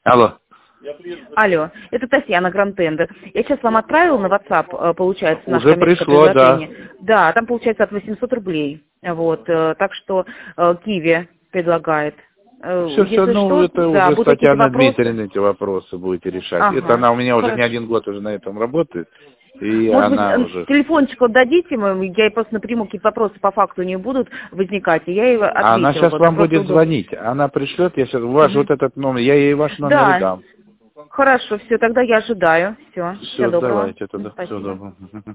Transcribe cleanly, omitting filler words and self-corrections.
Алло. Алло, это Татьяна Грантендер. Я сейчас вам отправила на WhatsApp, получается, наше Уже коммерческое пришло, предложение. Да, там получается от 800 рублей. Вот, так что Киви предлагает. Все, ну это да, уже с будут какие-то Татьяной вопросы. Дмитриевной эти вопросы будете решать. Это Ага, она у меня уже не хорошо. один год уже на этом работает. И Может быть, она уже... телефончик вот дадите, я ей просто напрямую какие-то вопросы по факту не будут возникать, и я ей А она ответила. сейчас Вот, вам просто будет удобно. звонить. Она пришлет, я сейчас ваш вот этот номер, я ей ваш номер и Да, дам. хорошо, все, тогда я ожидаю. Все, всего Все, доброго. давайте тогда. Всего Спасибо. доброго.